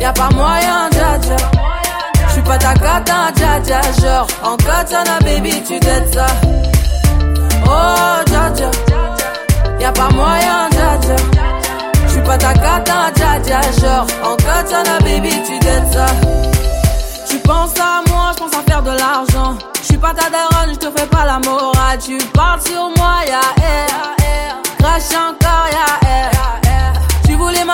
Y'a pas moyen, dja dja. J'suis pas ta cata, dja dja. Genre, en katana, baby, tu t'aides ça. Oh, dja dja. Y'a pas moyen, dja dja. J'suis pas ta cata, dja dja. Genre, en katana, baby, tu t'aides ça. Tu penses à moi, j'pense à faire de l'argent. J'suis pas ta daronne, j'te fais pas la morale. Tu parles sur moi, y'a air. Crache encore, y'a air. Tu voulais ma